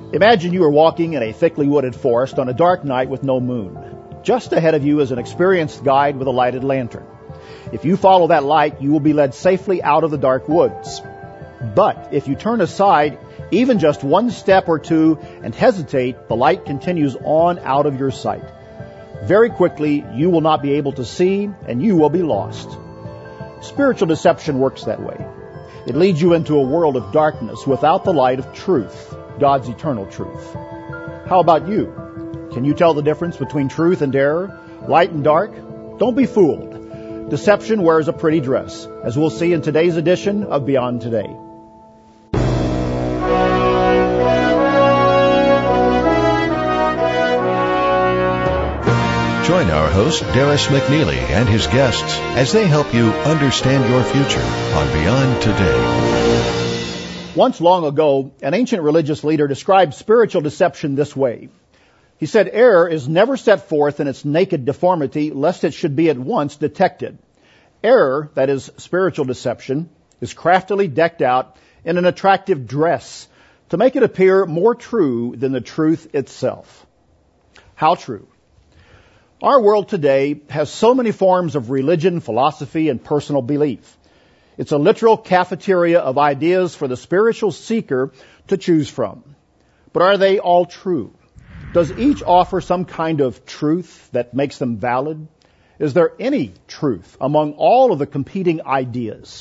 Imagine you are walking in a thickly wooded forest on a dark night with no moon. Just ahead of you is an experienced guide with a lighted lantern. If you follow that light, you will be led safely out of the dark woods. But if you turn aside, even just one step or two, and hesitate, the light continues on out of your sight. Very quickly, you will not be able to see, and you will be lost. Spiritual deception works that way. It leads you into a world of darkness without the light of truth, God's eternal truth. How about you? Can you tell the difference between truth and error, light and dark? Don't be fooled. Deception wears a pretty dress, as we'll see in today's edition of Beyond Today. Join our host, Darris McNeely, and his guests as they help you understand your future on Beyond Today. Once long ago, an ancient religious leader described spiritual deception this way. He said, "Error is never set forth in its naked deformity, lest it should be at once detected. Error, that is spiritual deception, is craftily decked out in an attractive dress to make it appear more true than the truth itself." How true? Our world today has so many forms of religion, philosophy, and personal belief. It's a literal cafeteria of ideas for the spiritual seeker to choose from. But are they all true? Does each offer some kind of truth that makes them valid? Is there any truth among all of the competing ideas?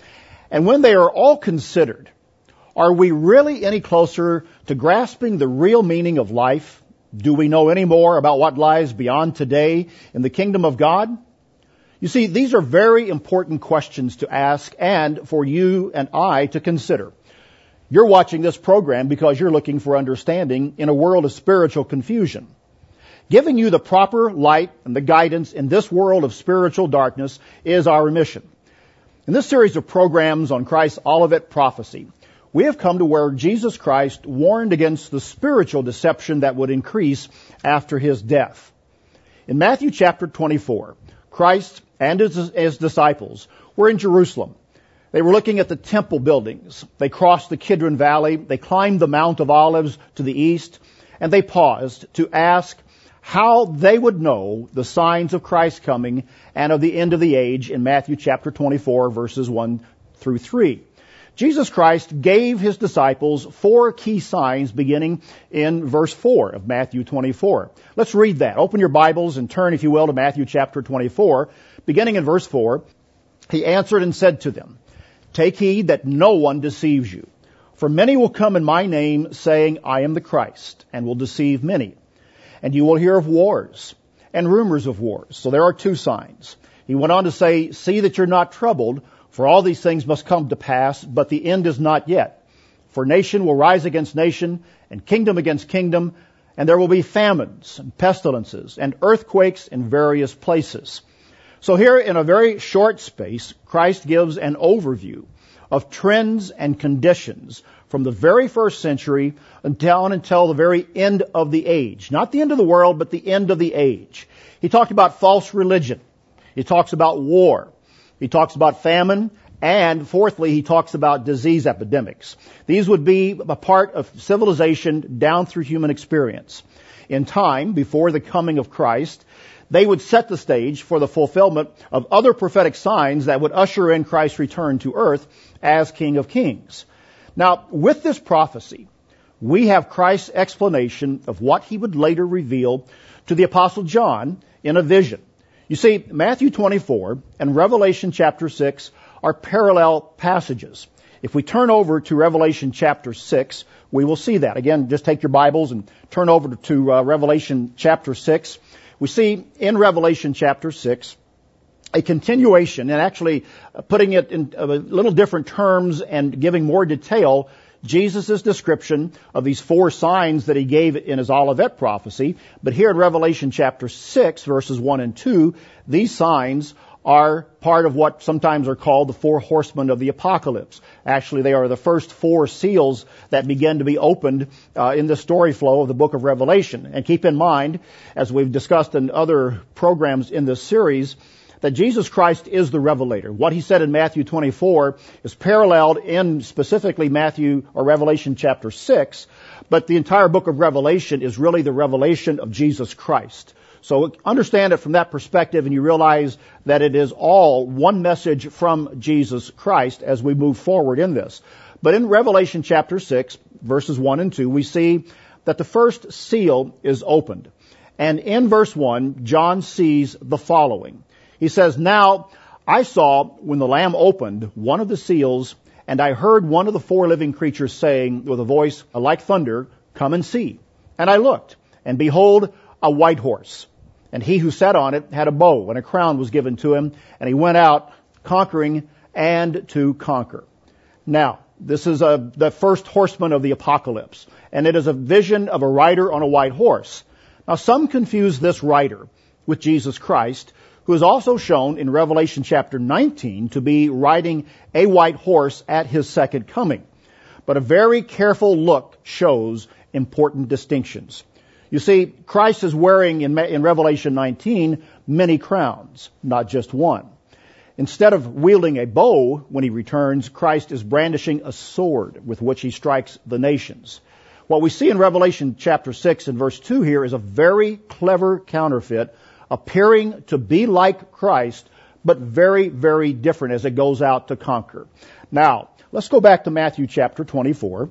And when they are all considered, are we really any closer to grasping the real meaning of life? Do we know any more about what lies beyond today in the kingdom of God? You see, these are very important questions to ask and for you and I to consider. You're watching this program because you're looking for understanding in a world of spiritual confusion. Giving you the proper light and the guidance in this world of spiritual darkness is our mission. In this series of programs on Christ's Olivet prophecy, we have come to where Jesus Christ warned against the spiritual deception that would increase after his death. In Matthew chapter 24, Christ and his disciples were in Jerusalem. They were looking at the temple buildings. They crossed the Kidron Valley. They climbed the Mount of Olives to the east, and they paused to ask how they would know the signs of Christ's coming and of the end of the age in Matthew chapter 24, verses 1 through 3. Jesus Christ gave his disciples 4 key signs beginning in verse 4 of Matthew 24. Let's read that. Open your Bibles and turn, if you will, to Matthew chapter 24. Beginning in verse 4, he answered and said to them, "Take heed that no one deceives you. For many will come in my name, saying, I am the Christ, and will deceive many. And you will hear of wars and rumors of wars." So there are 2 signs. He went on to say, "See that you're not troubled, for all these things must come to pass, but the end is not yet. For nation will rise against nation, and kingdom against kingdom, and there will be famines and pestilences and earthquakes in various places." So here in a very short space, Christ gives an overview of trends and conditions from the very first century until the very end of the age. Not the end of the world, but the end of the age. He talked about false religion. He talks about war. He talks about famine. And fourthly, he talks about disease epidemics. These would be a part of civilization down through human experience. In time, before the coming of Christ, they would set the stage for the fulfillment of other prophetic signs that would usher in Christ's return to earth as King of Kings. Now, with this prophecy, we have Christ's explanation of what he would later reveal to the Apostle John in a vision. You see, Matthew 24 and Revelation chapter 6 are parallel passages. If we turn over to Revelation chapter 6, we will see that. Again, just take your Bibles and turn over to Revelation chapter 6. We see in Revelation chapter 6 a continuation, and actually putting it in a little different terms and giving more detail, Jesus' description of these 4 signs that he gave in his Olivet prophecy. But here in Revelation chapter 6, verses 1 and 2, these signs are part of what sometimes are called the 4 horsemen of the apocalypse. Actually, they are the first 4 seals that begin to be opened in the story flow of the book of Revelation. And keep in mind, as we've discussed in other programs in this series, that Jesus Christ is the revelator. What he said in Matthew 24 is paralleled in specifically Matthew or Revelation chapter 6, but the entire book of Revelation is really the revelation of Jesus Christ. So understand it from that perspective, and you realize that it is all one message from Jesus Christ as we move forward in this. But in Revelation chapter 6, verses 1 and 2, we see that the first seal is opened. And in verse 1, John sees the following. He says, "Now I saw when the Lamb opened one of the seals, and I heard one of the four living creatures saying with a voice like thunder, 'Come and see.' And I looked, and behold, a white horse. And he who sat on it had a bow, and a crown was given to him, and he went out conquering and to conquer." Now, this is the first horseman of the apocalypse, and it is a vision of a rider on a white horse. Now, some confuse this rider with Jesus Christ, who is also shown in Revelation chapter 19 to be riding a white horse at his second coming. But a very careful look shows important distinctions. You see, Christ is wearing in Revelation 19 many crowns, not just one. Instead of wielding a bow when he returns, Christ is brandishing a sword with which he strikes the nations. What we see in Revelation chapter 6 and verse 2 here is a very clever counterfeit, appearing to be like Christ, but very, very different as it goes out to conquer. Now, let's go back to Matthew chapter 24,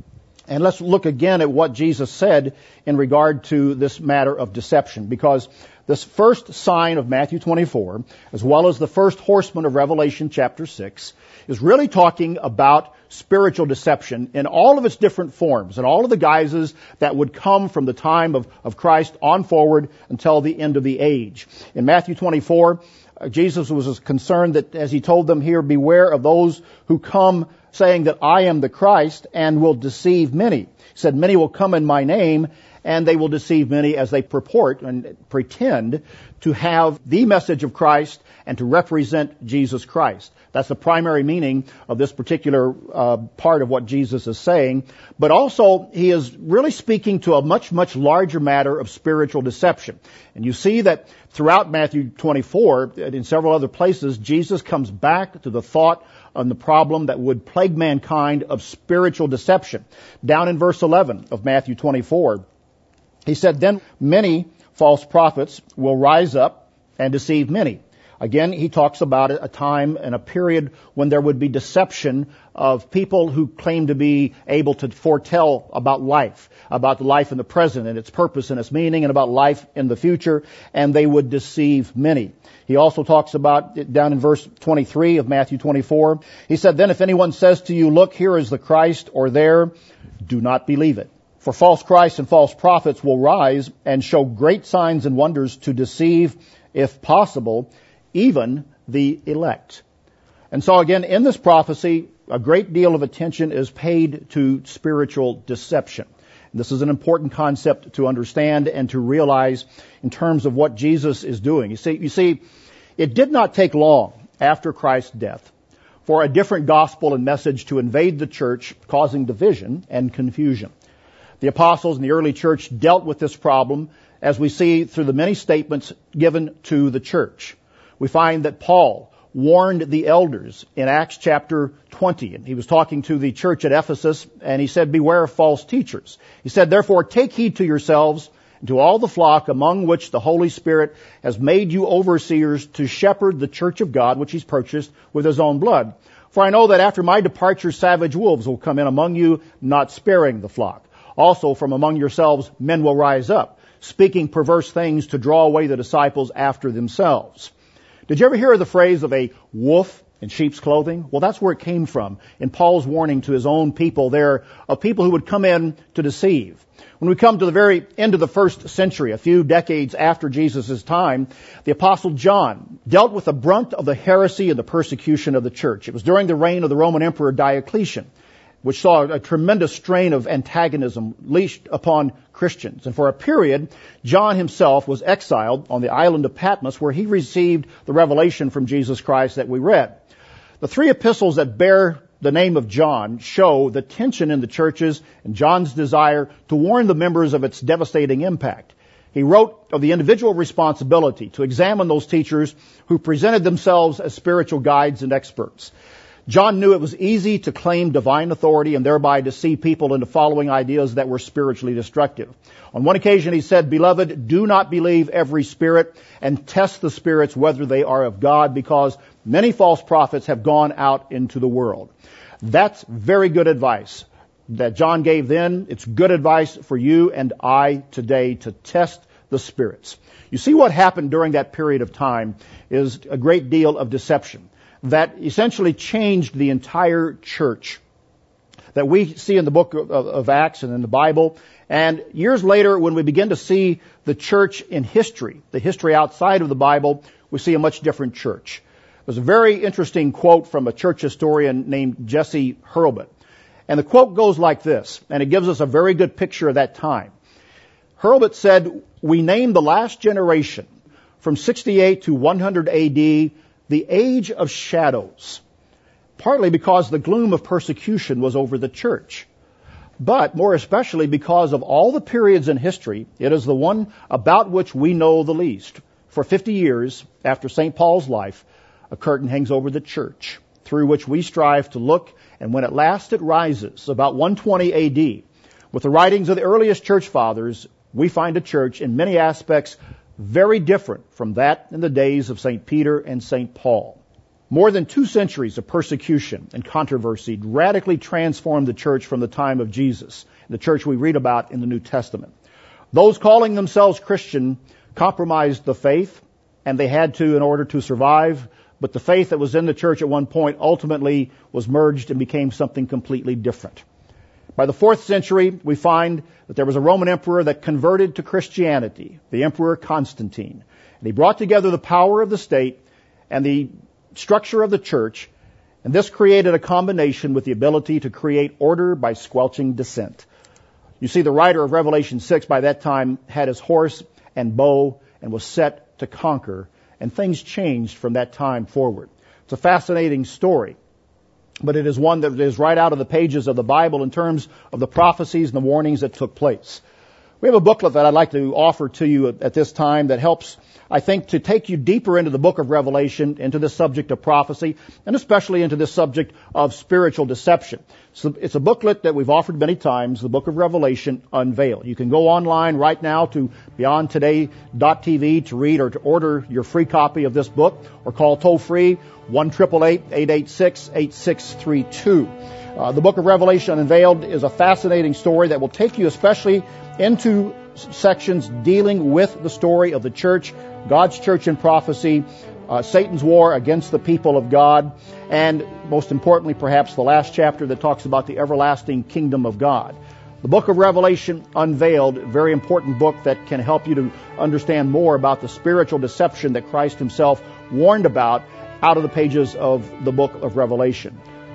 and let's look again at what Jesus said in regard to this matter of deception, because this first sign of Matthew 24, as well as the first horseman of Revelation chapter 6, is really talking about spiritual deception in all of its different forms and all of the guises that would come from the time of Christ on forward until the end of the age. In Matthew 24, Jesus was concerned that, as he told them here, beware of those who come saying that I am the Christ and will deceive many. He said, many will come in my name, and they will deceive many as they purport and pretend to have the message of Christ and to represent Jesus Christ. That's the primary meaning of this particular part of what Jesus is saying. But also, he is really speaking to a much, much larger matter of spiritual deception. And you see that throughout Matthew 24, and in several other places, Jesus comes back to the thought on the problem that would plague mankind of spiritual deception. Down in verse 11 of Matthew 24, he said, "Then many false prophets will rise up and deceive many." Again, he talks about a time and a period when there would be deception of people who claim to be able to foretell about the life in the present and its purpose and its meaning, and about life in the future, and they would deceive many. He also talks about, down in verse 23 of Matthew 24, he said, "Then if anyone says to you, 'Look, here is the Christ,' or 'There,' do not believe it. For false Christs and false prophets will rise and show great signs and wonders to deceive, if possible, even the elect." And so again, in this prophecy, a great deal of attention is paid to spiritual deception. This is an important concept to understand and to realize in terms of what Jesus is doing. You see, it did not take long after Christ's death for a different gospel and message to invade the church, causing division and confusion. The apostles in the early church dealt with this problem, as we see through the many statements given to the church. We find that Paul warned the elders in Acts chapter 20. And he was talking to the church at Ephesus, and he said, "Beware of false teachers." He said, "Therefore take heed to yourselves and to all the flock among which the Holy Spirit has made you overseers to shepherd the church of God, which he's purchased with his own blood. For I know that after my departure savage wolves will come in among you, not sparing the flock. Also from among yourselves men will rise up, speaking perverse things to draw away the disciples after themselves." Did you ever hear of the phrase of a wolf in sheep's clothing? Well, that's where it came from in Paul's warning to his own people there of people who would come in to deceive. When we come to the very end of the first century, a few decades after Jesus' time, the Apostle John dealt with the brunt of the heresy and the persecution of the church. It was during the reign of the Roman Emperor Diocletian, which saw a tremendous strain of antagonism leashed upon Christians. And for a period, John himself was exiled on the island of Patmos, where he received the revelation from Jesus Christ that we read. The three epistles that bear the name of John show the tension in the churches and John's desire to warn the members of its devastating impact. He wrote of the individual responsibility to examine those teachers who presented themselves as spiritual guides and experts. John knew it was easy to claim divine authority and thereby deceive people into following ideas that were spiritually destructive. On one occasion he said, "Beloved, do not believe every spirit, and test the spirits whether they are of God, because many false prophets have gone out into the world." That's very good advice that John gave then. It's good advice for you and I today, to test the spirits. You see, what happened during that period of time is a great deal of deception that essentially changed the entire church that we see in the book of Acts and in the Bible. And years later, when we begin to see the church in history, the history outside of the Bible, we see a much different church. There's a very interesting quote from a church historian named Jesse Hurlbut. And the quote goes like this, and it gives us a very good picture of that time. Hurlbut said, "We name the last generation from 68 to 100 AD the age of shadows, partly because the gloom of persecution was over the church, but more especially because of all the periods in history, it is the one about which we know the least. For 50 years after St. Paul's life, a curtain hangs over the church, through which we strive to look, and when at last it rises, about 120 AD, with the writings of the earliest church fathers, we find a church in many aspects very different from that in the days of St. Peter and St. Paul. More than 2 centuries of persecution and controversy radically transformed the church from the time of Jesus, the church we read about in the New Testament. Those calling themselves Christian compromised the faith, and they had to in order to survive, but the faith that was in the church at one point ultimately was merged and became something completely different. By the 4th century, we find that there was a Roman emperor that converted to Christianity, the Emperor Constantine. And he brought together the power of the state and the structure of the church, and this created a combination with the ability to create order by squelching dissent. You see, the writer of Revelation 6 by that time had his horse and bow and was set to conquer, and things changed from that time forward. It's a fascinating story, but it is one that is right out of the pages of the Bible in terms of the prophecies and the warnings that took place. We have a booklet that I'd like to offer to you at this time that helps, I think, to take you deeper into the book of Revelation, into the subject of prophecy, and especially into this subject of spiritual deception. So it's a booklet that we've offered many times, the book of Revelation Unveiled. You can go online right now to beyondtoday.tv to read or to order your free copy of this book, or call toll-free 1-888-886-8632. The book of Revelation Unveiled is a fascinating story that will take you especially into sections dealing with the story of the church, God's church in prophecy, Satan's war against the people of God, and most importantly, perhaps the last chapter that talks about the everlasting kingdom of God. The book of Revelation Unveiled, a very important book that can help you to understand more about the spiritual deception that Christ himself warned about out of the pages of the book of Revelation.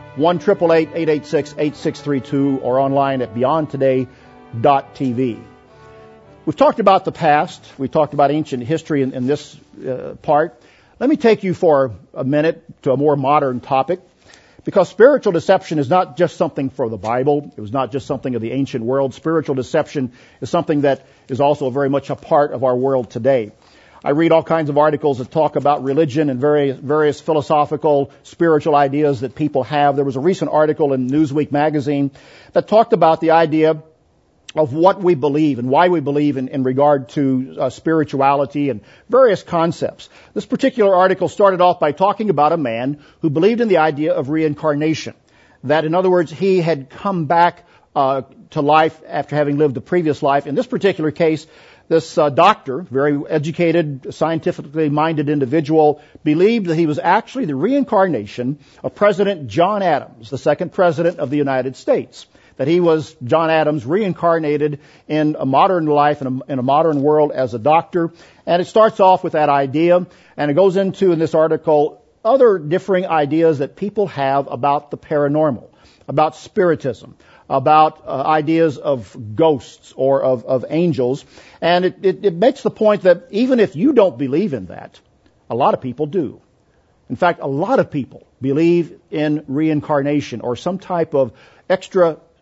1-888-886-8632 or online at beyondtoday.tv. We've talked about the past. We've talked about ancient history in this part. Let me take you for a minute to a more modern topic, because spiritual deception is not just something for the Bible. It was not just something of the ancient world. Spiritual deception is something that is also very much a part of our world today. I read all kinds of articles that talk about religion and various philosophical, spiritual ideas that people have. There was a recent article in Newsweek magazine that talked about the idea of what we believe and why we believe in regard to spirituality and various concepts. This particular article started off by talking about a man who believed in the idea of reincarnation. That, in other words, he had come back to life after having lived a previous life. In this particular case, this doctor, very educated, scientifically minded individual, believed that he was actually the reincarnation of President John Adams, the second president of the United States. That he was John Adams reincarnated in a modern life, in a modern world as a doctor. And it starts off with that idea, and it goes into, in this article, other differing ideas that people have about the paranormal, about spiritism, about ideas of ghosts or of angels. And it makes the point that even if you don't believe in that, a lot of people do. In fact, a lot of people believe in reincarnation or some type of extra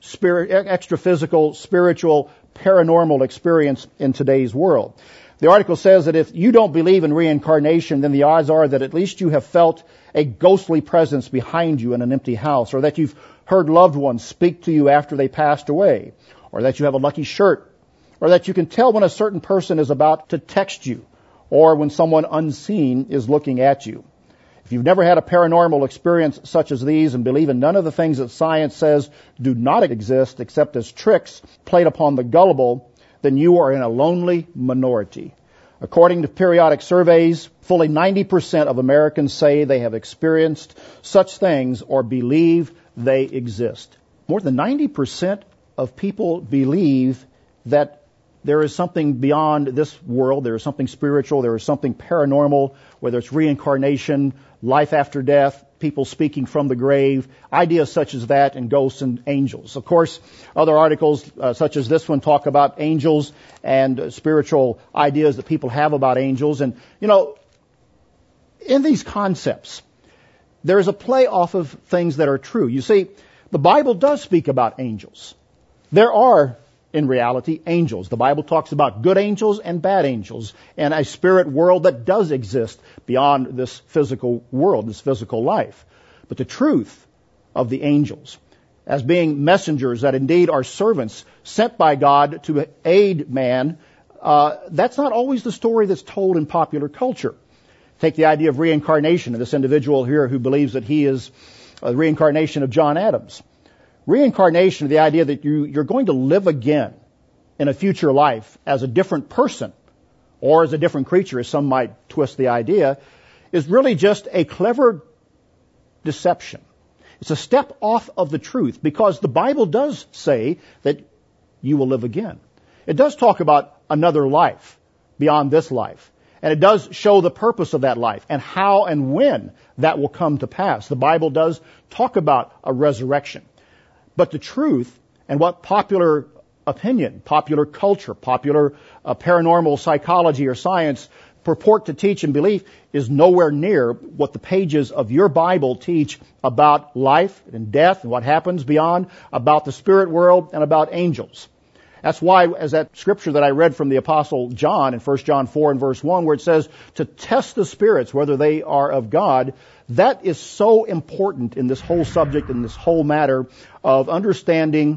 extra-physical, spiritual, paranormal experience in today's world. The article says that if you don't believe in reincarnation, then the odds are that at least you have felt a ghostly presence behind you in an empty house, or that you've heard loved ones speak to you after they passed away, or that you have a lucky shirt, or that you can tell when a certain person is about to text you, or when someone unseen is looking at you. If you've never had a paranormal experience such as these and believe in none of the things that science says do not exist except as tricks played upon the gullible, then you are in a lonely minority. According to periodic surveys, fully 90% of Americans say they have experienced such things or believe they exist. More than 90% of people believe that there is something beyond this world, there is something spiritual, there is something paranormal, whether it's reincarnation, life after death, people speaking from the grave, ideas such as that, and ghosts and angels. Of course, other articles such as this one talk about angels and spiritual ideas that people have about angels. And, in these concepts, there is a play off of things that are true. You see, the Bible does speak about angels. There are, in reality, angels. The Bible talks about good angels and bad angels, and a spirit world that does exist beyond this physical world, this physical life. But the truth of the angels, as being messengers that indeed are servants sent by God to aid man, that's not always the story that's told in popular culture. Take the idea of reincarnation of this individual here who believes that he is a reincarnation of John Adams. Reincarnation, the idea that you're going to live again in a future life as a different person or as a different creature, as some might twist the idea, is really just a clever deception. It's a step off of the truth, because the Bible does say that you will live again. It does talk about another life beyond this life. And it does show the purpose of that life and how and when that will come to pass. The Bible does talk about a resurrection. But the truth and what popular opinion, popular culture, popular paranormal psychology or science purport to teach and believe is nowhere near what the pages of your Bible teach about life and death and what happens beyond, about the spirit world and about angels. That's why, as that scripture that I read from the Apostle John in 1 John 4 and verse 1, where it says to test the spirits whether they are of God, that is so important in this whole subject, in this whole matter of understanding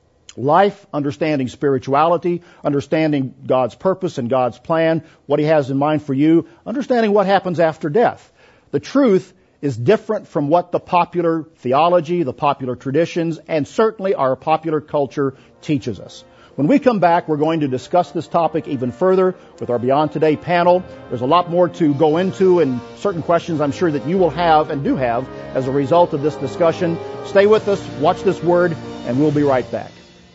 life, understanding spirituality, understanding God's purpose and God's plan, what He has in mind for you, understanding what happens after death. The truth is different from what the popular theology, the popular traditions, and certainly our popular culture teaches us. When we come back, we're going to discuss this topic even further with our Beyond Today panel. There's a lot more to go into, and certain questions I'm sure that you will have and do have as a result of this discussion. Stay with us, watch this word, and we'll be right back.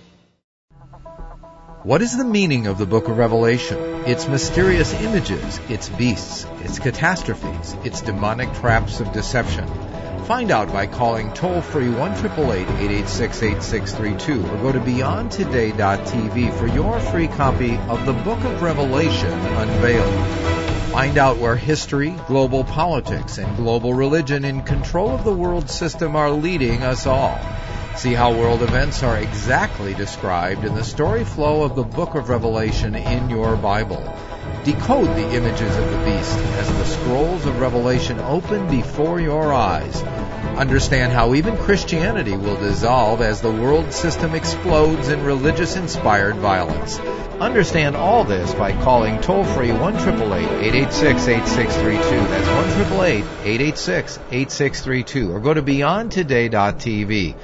What is the meaning of the book of Revelation? Its mysterious images, its beasts, its catastrophes, its demonic traps of deception. Find out by calling toll-free 1-888-886-8632 or go to beyondtoday.tv for your free copy of the Book of Revelation Unveiled. Find out where history, global politics, and global religion in control of the world system are leading us all. See how world events are exactly described in the story flow of the Book of Revelation in your Bible. Decode the images of the beast as the scrolls of Revelation open before your eyes. Understand how even Christianity will dissolve as the world system explodes in religious-inspired violence. Understand all this by calling toll-free 1-888-886-8632. That's 1-888-886-8632. Or go to beyondtoday.tv.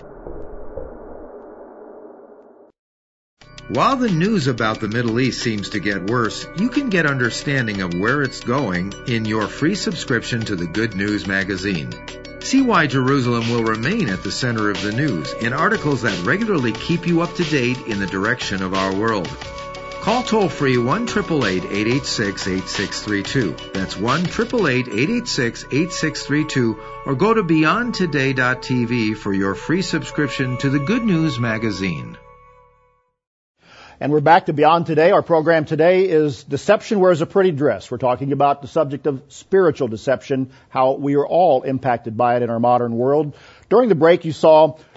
While the news about the Middle East seems to get worse, you can get understanding of where it's going in your free subscription to the Good News magazine. See why Jerusalem will remain at the center of the news in articles that regularly keep you up to date in the direction of our world. Call toll-free 1-888-886-8632. That's 1-888-886-8632, or go to beyondtoday.tv for your free subscription to the Good News magazine. And we're back to Beyond Today. Our program today is Deception Wears a Pretty Dress. We're talking about the subject of spiritual deception, how we are all impacted by it in our modern world. During the break, you saw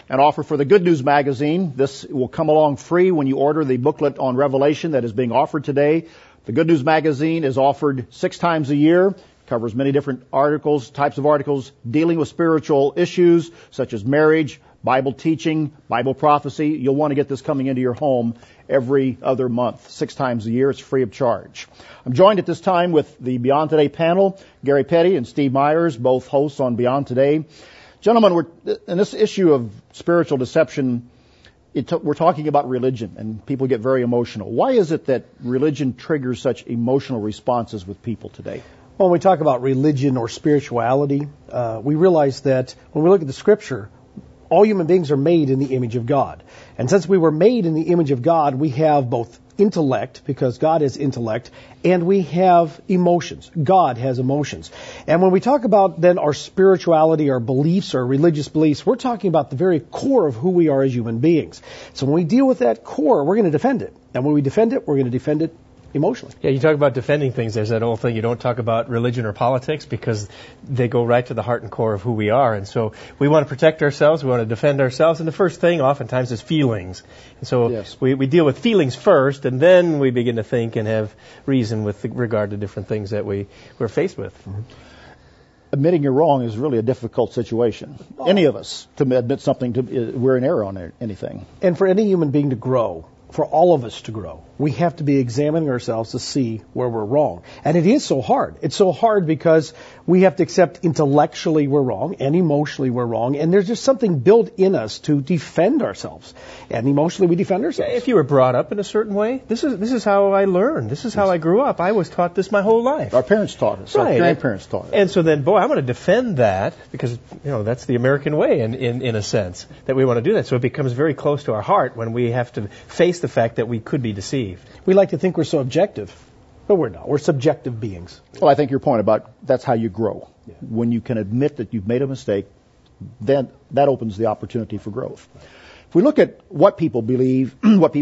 An offer for the Good News magazine. This will come along free when you order the booklet on Revelation that is being offered today. The Good News magazine is offered 6 times a year, covers many different articles, types of articles dealing with spiritual issues such as marriage, Bible teaching, Bible prophecy. You'll want to get this coming into your home every other month, 6 times a year. It's free of charge. I'm joined at this time with the Beyond Today panel, Gary Petty and Steve Myers, both hosts on Beyond Today. Gentlemen, we're in this issue of spiritual deception, we're talking about religion, and people get very emotional. Why is it that religion triggers such emotional responses with people today? When we talk about religion or spirituality, we realize that when we look at the Scripture, all human beings are made in the image of God. And since we were made in the image of God, we have both intellect, because God is intellect, and we have emotions. God has emotions. And when we talk about then our spirituality, our beliefs, our religious beliefs, we're talking about the very core of who we are as human beings. So when we deal with that core, we're going to defend it. And when we defend it, we're going to defend it emotionally. Yeah, you talk about defending things. There's that old thing, you don't talk about religion or politics because they go right to the heart and core of who we are. And so we want to protect ourselves, we want to defend ourselves, and the first thing oftentimes is feelings. And so yes, we deal with feelings first, and then we begin to think and have reason with regard to different things that we're faced with. Mm-hmm. Admitting you're wrong is really a difficult situation. Any of us to admit something, we're in error on anything. And for any human being to grow, for all of us to grow, we have to be examining ourselves to see where we're wrong. And it is so hard. It's so hard because we have to accept intellectually we're wrong and emotionally we're wrong. And there's just something built in us to defend ourselves. And emotionally we defend ourselves. If you were brought up in a certain way, this is how I learned. This is how I grew up. I was taught this my whole life. Our parents taught us. Right. Our grandparents taught us. And so then, boy, I want to defend that because, that's the American way in a sense, that we want to do that. So it becomes very close to our heart when we have to face the fact that we could be deceived. We like to think we're so objective, but we're not. We're subjective beings. Well, I think your point about that's how you grow. Yeah. When you can admit that you've made a mistake, then that opens the opportunity for growth. If we look at what people believe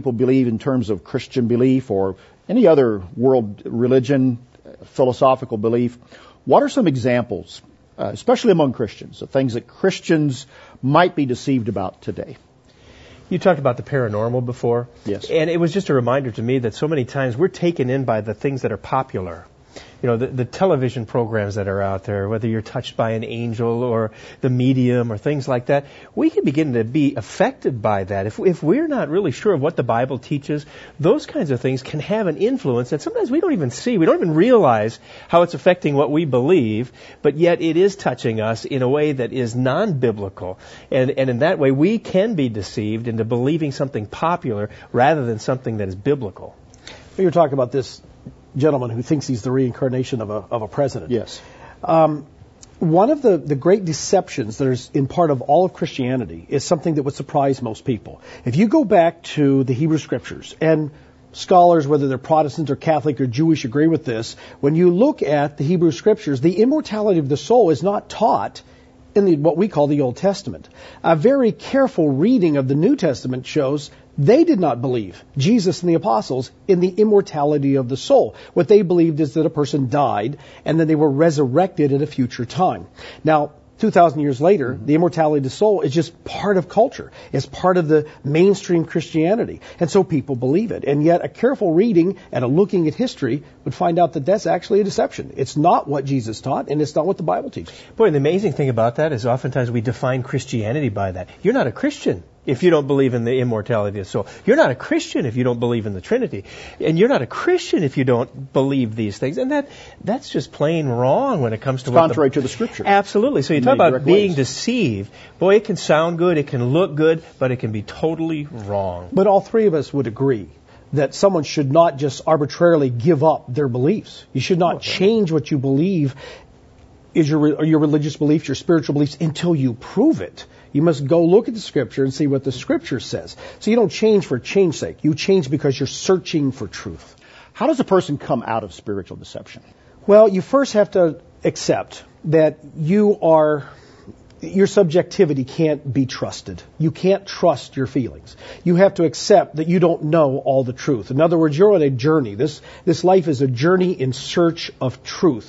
in terms of Christian belief or any other world religion, philosophical belief, what are some examples, especially among Christians, of things that Christians might be deceived about today? You talked about the paranormal before. Yes. And it was just a reminder to me that so many times we're taken in by the things that are popular. The television programs that are out there, whether you're touched by an angel or the medium or things like that, we can begin to be affected by that. If we're not really sure of what the Bible teaches, those kinds of things can have an influence that sometimes we don't even see. We don't even realize how it's affecting what we believe, but yet it is touching us in a way that is non-biblical. And in that way, we can be deceived into believing something popular rather than something that is biblical. You're talking about this gentleman who thinks he's the reincarnation of a president. Yes. One of the great deceptions that is in part of all of Christianity is something that would surprise most people. If you go back to the Hebrew Scriptures, and scholars, whether they're Protestant or Catholic or Jewish, agree with this, when you look at the Hebrew Scriptures, the immortality of the soul is not taught in what we call the Old Testament. A very careful reading of the New Testament shows they did not believe, Jesus and the apostles, in the immortality of the soul. What they believed is that a person died and then they were resurrected at a future time. Now, 2,000 years later, the immortality of the soul is just part of culture. It's part of the mainstream Christianity. And so people believe it. And yet a careful reading and a looking at history would find out that that's actually a deception. It's not what Jesus taught, and it's not what the Bible teaches. Boy, the amazing thing about that is oftentimes we define Christianity by that. You're not a Christian if you don't believe in the immortality of the soul. You're not a Christian if you don't believe in the Trinity. And you're not a Christian if you don't believe these things. And that's just plain wrong when it comes to it's contrary to the Scripture. Absolutely. So you talk about being deceived. Boy, it can sound good, it can look good, but it can be totally wrong. But all three of us would agree that someone should not just arbitrarily give up their beliefs. You should not change what you believe is your religious beliefs, your spiritual beliefs, until you prove it. You must go look at the Scripture and see what the Scripture says. So you don't change for change's sake. You change because you're searching for truth. How does a person come out of spiritual deception? Well, you first have to accept that your subjectivity can't be trusted. You can't trust your feelings. You have to accept that you don't know all the truth. In other words, you're on a journey. This life is a journey in search of truth.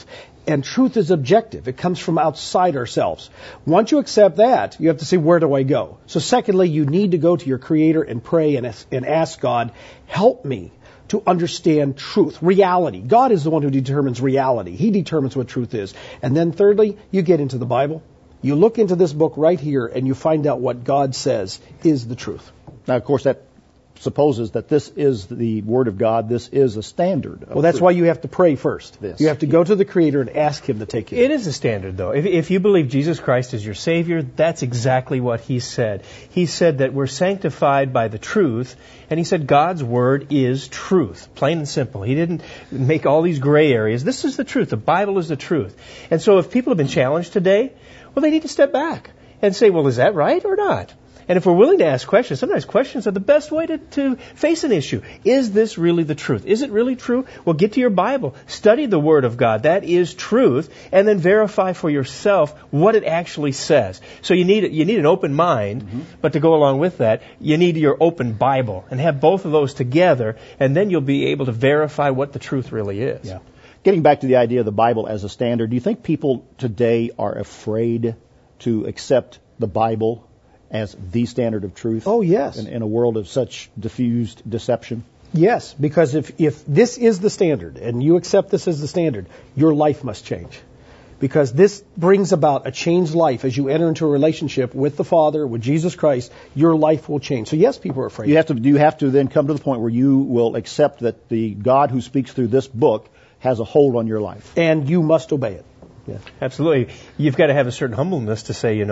And truth is objective. It comes from outside ourselves. Once you accept that, you have to say, where do I go? So secondly, you need to go to your Creator and pray and ask God, help me to understand truth, reality. God is the one who determines reality. He determines what truth is. And then thirdly, you get into the Bible. You look into this book right here and you find out what God says is the truth. Now, of course, that supposes that this is the Word of God. This is a standard. Well, that's why you have to pray first. You have to go to the Creator and ask Him to take you. It is a standard, though. If you believe Jesus Christ is your Savior, that's exactly what He said. He said that we're sanctified by the truth, and He said God's Word is truth, plain and simple. He didn't make all these gray areas. This is the truth. The Bible is the truth. And so if people have been challenged today, well, they need to step back and say, well, is that right or not? And if we're willing to ask questions, sometimes questions are the best way to face an issue. Is this really the truth? Is it really true? Well, get to your Bible. Study the Word of God. That is truth. And then verify for yourself what it actually says. So you need an open mind, but to go along with that, you need your open Bible. And have both of those together, and then you'll be able to verify what the truth really is. Yeah. Getting back to the idea of the Bible as a standard, do you think people today are afraid to accept the Bible as the standard of truth? Oh, yes. In a world of such diffused deception? Yes, because if this is the standard, and you accept this as the standard, your life must change. Because this brings about a changed life. As you enter into a relationship with the Father, with Jesus Christ, your life will change. So yes, people are afraid. You have to then come to the point where you will accept that the God who speaks through this book has a hold on your life. And you must obey it. Yeah, absolutely. You've got to have a certain humbleness to say,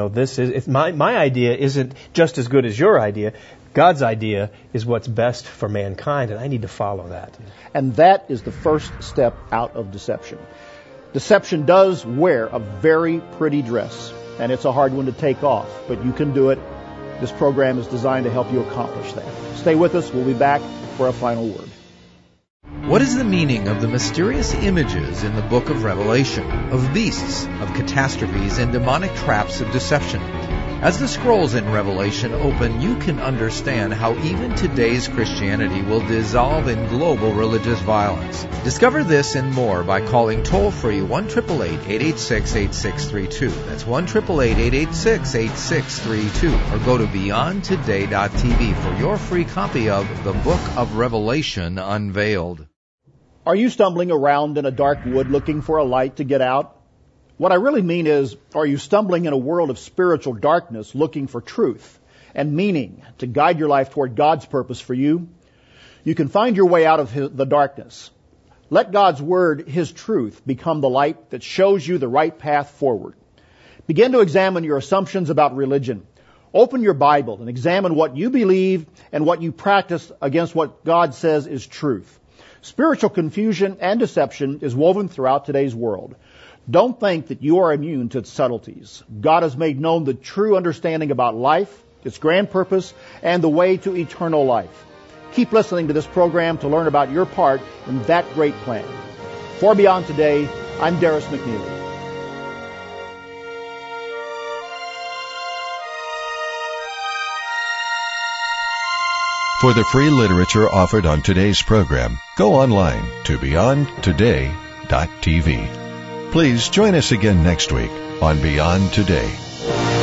my idea isn't just as good as your idea. God's idea is what's best for mankind, and I need to follow that. And that is the first step out of deception. Deception does wear a very pretty dress, and it's a hard one to take off, but you can do it. This program is designed to help you accomplish that. Stay with us. We'll be back for a final word. What is the meaning of the mysterious images in the book of Revelation, of beasts, of catastrophes, and demonic traps of deception? As the scrolls in Revelation open, you can understand how even today's Christianity will dissolve in global religious violence. Discover this and more by calling toll-free 1-888-886-8632. That's 1-888-886-8632. Or go to BeyondToday.tv for your free copy of The Book of Revelation Unveiled. Are you stumbling around in a dark wood looking for a light to get out? What I really mean is, are you stumbling in a world of spiritual darkness looking for truth and meaning to guide your life toward God's purpose for you? You can find your way out of the darkness. Let God's Word, His truth, become the light that shows you the right path forward. Begin to examine your assumptions about religion. Open your Bible and examine what you believe and what you practice against what God says is truth. Spiritual confusion and deception is woven throughout today's world. Don't think that you are immune to its subtleties. God has made known the true understanding about life, its grand purpose, and the way to eternal life. Keep listening to this program to learn about your part in that great plan. For Beyond Today, I'm Darris McNeely. For the free literature offered on today's program, go online to BeyondToday.tv. Please join us again next week on Beyond Today.